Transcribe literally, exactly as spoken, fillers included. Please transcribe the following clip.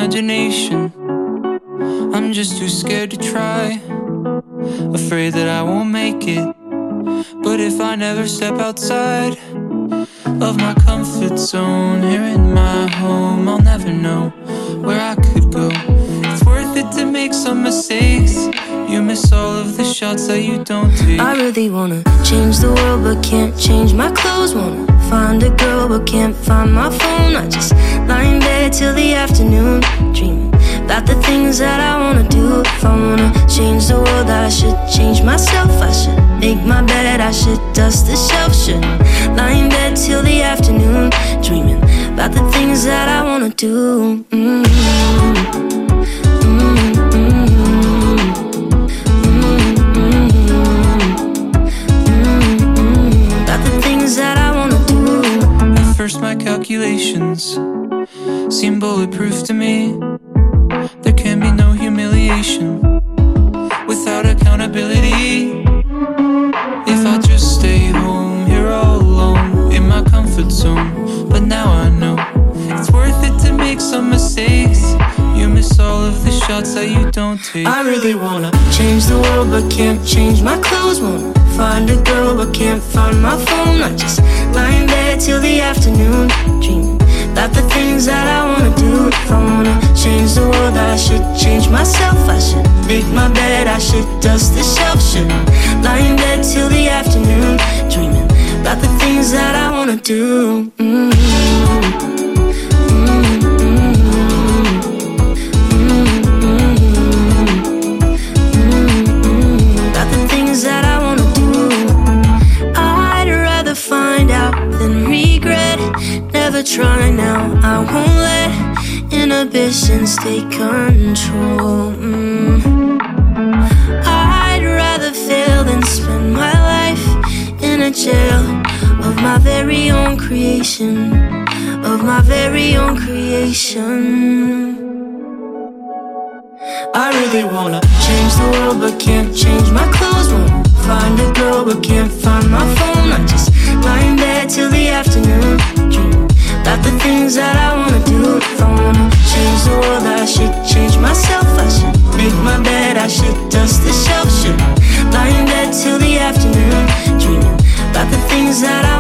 imagination. I'm just too scared to try, afraid that I won't make it. But if I never step outside of my comfort zone, here in my home, I'll never know where I could go. It's worth it to make some mistakes. You miss all of the shots that you don't take. I really wanna change the world but can't change my clothes. Wanna find a girl but can't find my phone. I just lie in bed till the afternoon, dreaming about the things that I wanna do. If I wanna change the world, I should change myself. I should make my bed, I should dust the shelf. Shouldn't lie in bed till the afternoon, dreaming about the things that I wanna do. Mm-hmm. First, my calculations seem bulletproof to me. There can be no humiliation without accountability. If I just stay home here all alone in my comfort zone. But now I know it's worth it to make some mistakes. You miss all of the shots that you don't take. I really wanna change the world but can't change my clothes. Wanna find a girl but can't find my phone. I just lie in bed till the afternoon, dreaming about the things that I wanna do. If I wanna change the world, I should change myself. I should make my bed, I should dust the shelf. Should lie in bed till the afternoon, dreaming about the things that I wanna do. Mm-hmm. That I wanna do. I'd rather find out than regret. Never try now, I won't let inhibitions take control. mm. I'd rather fail than spend my life in a jail of my very own creation, of my very own creation. I really wanna change the world but can't change my clothes. Wanna find a girl but can't find my phone. I just lie in bed till the afternoon, dreaming about the things that I wanna do. If I wanna change the world, I should change myself. I should make my bed, I should dust the shelf. Should lie in bed till the afternoon, dreaming about the things that I